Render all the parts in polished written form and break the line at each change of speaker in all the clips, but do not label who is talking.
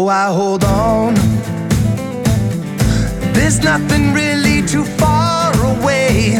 I hold on. There's nothing really too far away.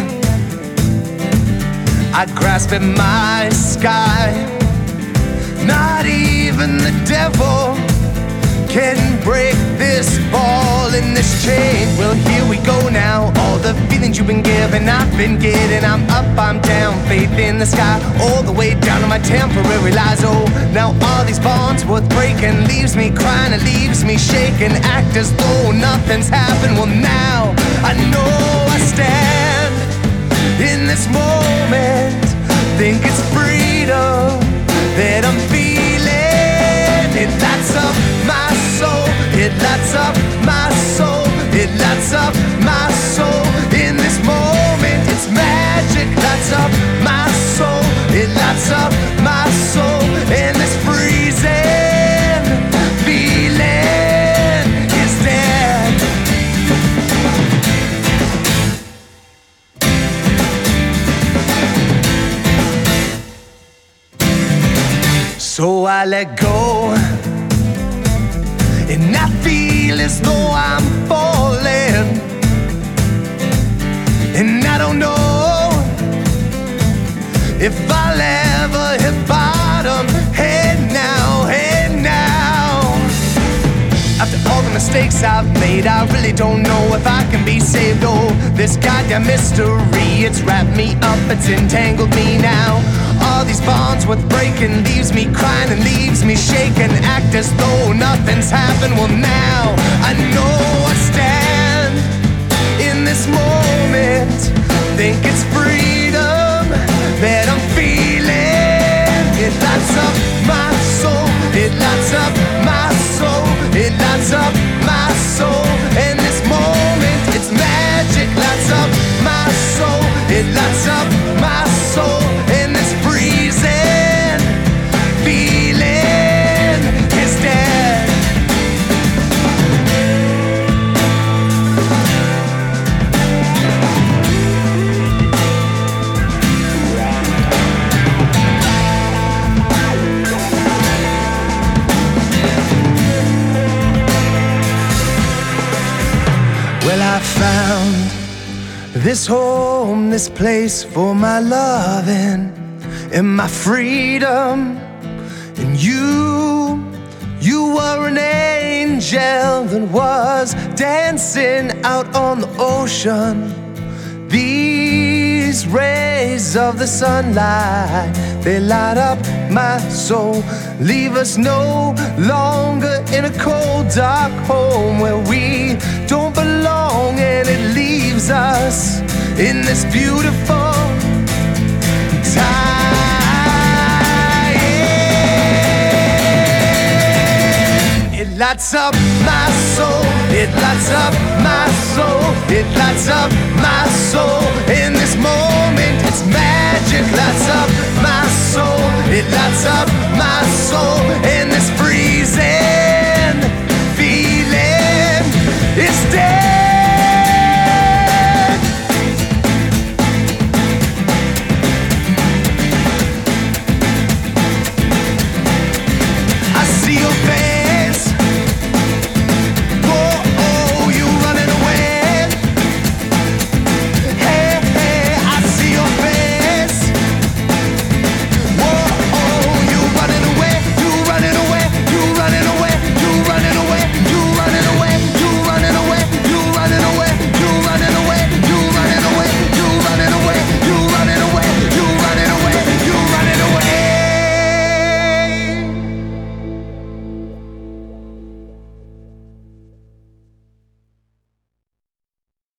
I grasp at my sky. Not even the devil can break this ball in this chain. Well, here we go now. All the feelings you've been giving, I've been getting. I'm up, I'm down, faith in the sky, all the way down to my temporary lies. Oh, now all these bonds worth breaking leaves me crying, it leaves me shaking. Act as though nothing's happened. Well, now I know I stand in this moment. Think it's freedom that I'm feeling. It lights up my soul, it lights up my soul, it lights up my soul. In this moment, it's magic. Lights up my soul, it lights up my soul. And this freezing feeling is dead. So I let go, and I feel as though I'm falling. And I don't know if I'll ever hit bottom. Hey now, hey now. After all the mistakes I've made, I really don't know if I can be saved. Oh, this goddamn mystery, it's wrapped me up, it's entangled me now. All these bonds worth breaking leaves me crying and leaves me shaking. Act as though nothing's happened. Well, now I know I stand in this moment. Think it's freedom that I'm feeling. It lights up my soul, it lights up my soul, it lights up my soul. In this moment, it's magic. Lights up my soul, it lights up my soul. In this freezing feeling is dead. Well, I found this home, this place for my loving and my freedom. And you were an angel that was dancing out on the ocean. These rays of the sunlight, they light up my soul. Leave us no longer in a cold, dark home where we don't belong. And it leaves us in this beautiful time. It lights up my soul, it lights up my soul, it lights up my soul. In this moment, it's magic. Lights up my soul, it lights up my soul.